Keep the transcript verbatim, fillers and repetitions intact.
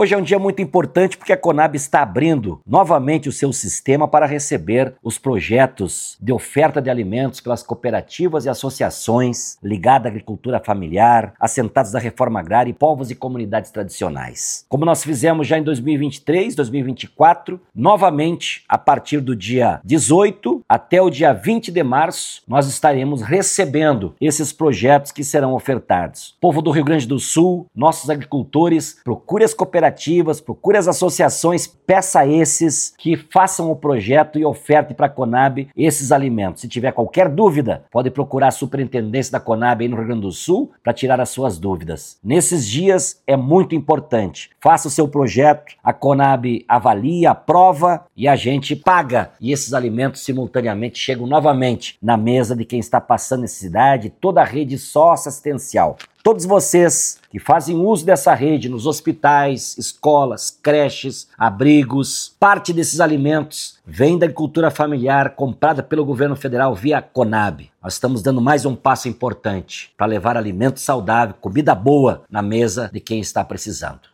Hoje é um dia muito importante porque a Conab está abrindo novamente o seu sistema para receber os projetos de oferta de alimentos pelas cooperativas e associações ligadas à agricultura familiar, assentados da reforma agrária e povos e comunidades tradicionais. Como nós fizemos já em dois mil e vinte e três, dois mil e vinte e quatro, novamente a partir do dia dezoito até o dia vinte de março, nós estaremos recebendo esses projetos que serão ofertados. Povo do Rio Grande do Sul, nossos agricultores, procure as cooperativas procure as associações, peça a esses que façam o projeto e oferte para a Conab esses alimentos. Se tiver qualquer dúvida, pode procurar a superintendência da Conab aí no Rio Grande do Sul para tirar as suas dúvidas. Nesses dias é muito importante. Faça o seu projeto, a Conab avalia, aprova e a gente paga. E esses alimentos simultaneamente chegam novamente na mesa de quem está passando necessidade, toda a rede socioassistencial. Todos vocês que fazem uso dessa rede nos hospitais, escolas, creches, abrigos, parte desses alimentos vem da agricultura familiar comprada pelo governo federal via Conab. Nós estamos dando mais um passo importante para levar alimento saudável, comida boa na mesa de quem está precisando.